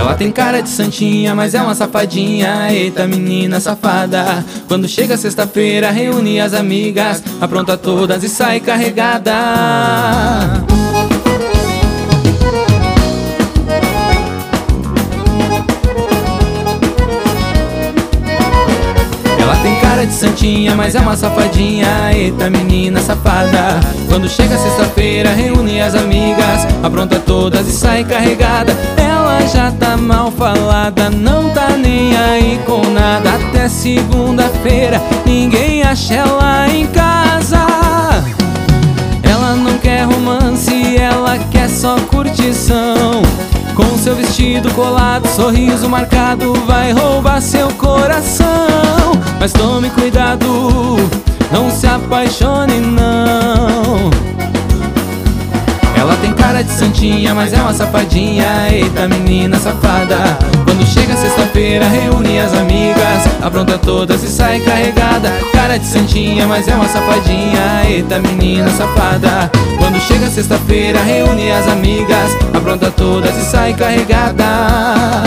Ela tem cara de santinha, mas é uma safadinha. Eita, menina safada. Quando chega sexta-feira, reúne as amigas, apronta todas e sai carregada. Ela tem cara de santinha, mas é uma safadinha. Eita, menina safada. Quando chega sexta-feira, reúne as amigas, apronta todas e sai carregada. Ela já tá mal falada, não tá nem aí com nada. Até segunda-feira, ninguém acha ela em casa. Ela não quer romance, ela quer só curtição. Com seu vestido colado, sorriso marcado, vai roubar seu coração. Mas tome cuidado, não se apaixone não. Ela tem cara de santinha, mas é uma safadinha. Eita, menina safada. Quando chega sexta-feira, reúne as amigas, apronta todas e sai carregada. Cara de santinha, mas é uma safadinha. Eita, menina safada. Quando chega sexta-feira, reúne as amigas, apronta todas e sai carregada.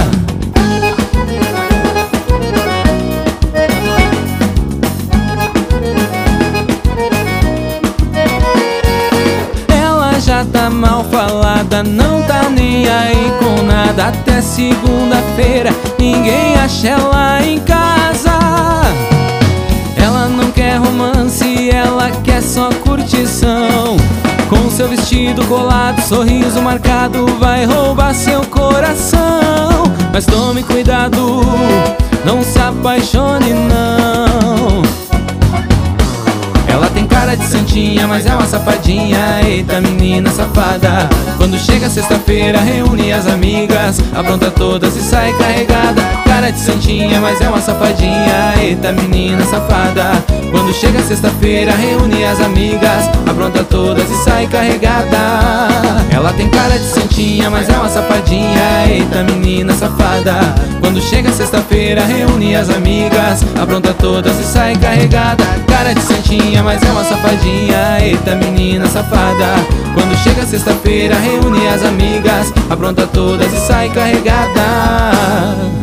Já tá mal falada, não tá nem aí com nada. Até segunda-feira, ninguém acha ela em casa. Ela não quer romance, ela quer só curtição. Com seu vestido colado, sorriso marcado, vai roubar seu coração. Mas tome cuidado, não se apaixone não. Ela tem cara de santinha, mas é uma safadinha. Eita, menina safada. Quando chega sexta-feira, reúne as amigas, apronta todas e sai carregada. Cara de santinha, mas é uma safadinha. Eita, menina safada. Quando chega sexta-feira, reúne as amigas, apronta todas e sai carregada. Ela tem cara de santinha, mas é uma safadinha. Eita, menina safada. Quando chega sexta-feira, reúne as amigas, apronta todas e sai carregada. Cara de santinha, mas é uma safadinha. Eita, menina safada. Quando chega sexta-feira, reúne as amigas, apronta todas e sai carregada.